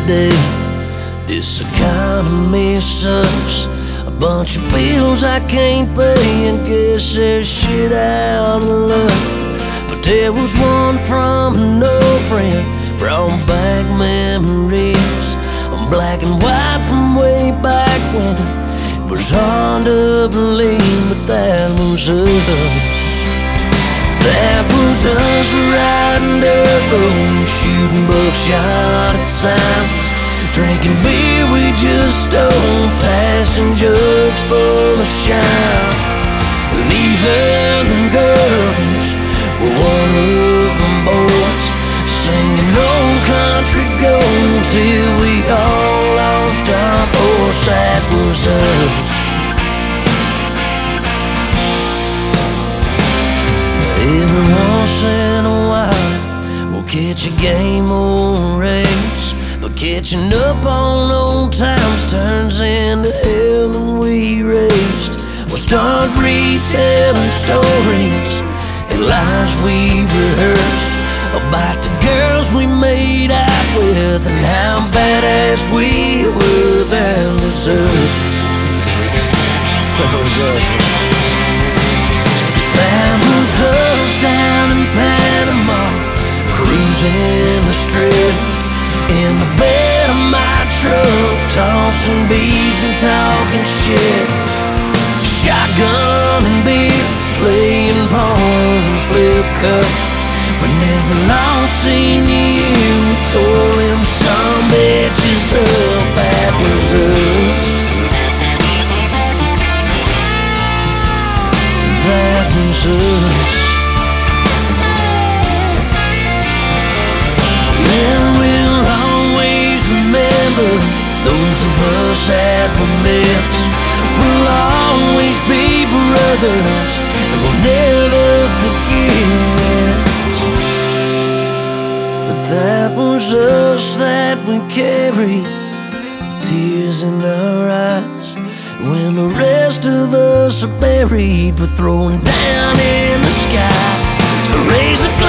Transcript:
today. This economy sucks. A bunch of bills I can't pay, and guess there's shit out of luck. But there was one from an old friend, brought back memories of black and white from way back when. It was hard to believe, but that was us. That was us riding dirt roads, shooting buckshot at signs, drinking beer we just stole, passing jugs full of shine. And even the girls were one of them boys, singing old country gold till we all lost our voice. That was us. Every once in a while we'll catch a game or a race, but catching up on old times turns into hell, and we raced. We'll start retelling stories and lies we've rehearsed about the girls we made out with and how badass we were. That was us. That was us. That was us down in Panama, cruising the strip in the bed of my truck, tossing beads and talking shit, shotgun and beer, playing pawn and flip cup. We never lost senior year, we tore them some bitches up. That was us. That was us. And we'll always remember those of us that were myths. We'll always be brothers, and we'll never forget. But that was us that we carried, with tears in our eyes. When the rest of us are buried, we're throwing down in the sky. So raise a